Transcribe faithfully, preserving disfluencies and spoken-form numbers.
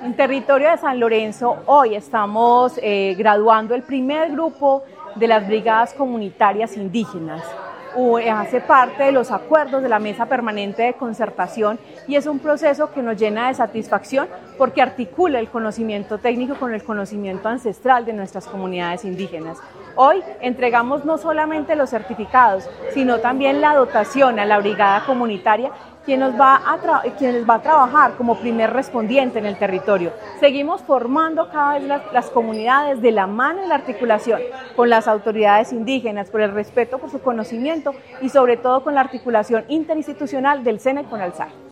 En territorio de San Lorenzo, hoy estamos eh, graduando el primer grupo de las brigadas comunitarias indígenas. Hace parte de los acuerdos de la Mesa Permanente de Concertación y es un proceso que nos llena de satisfacción porque articula el conocimiento técnico con el conocimiento ancestral de nuestras comunidades indígenas. Hoy entregamos no solamente los certificados, sino también la dotación a la brigada comunitaria, quien, nos va a quien les va a trabajar como primer respondiente en el territorio. Seguimos formando cada vez las, las comunidades de la mano en la articulación con las autoridades indígenas, por el respeto por su conocimiento y sobre todo con la articulación interinstitucional del SENA y con Alzar.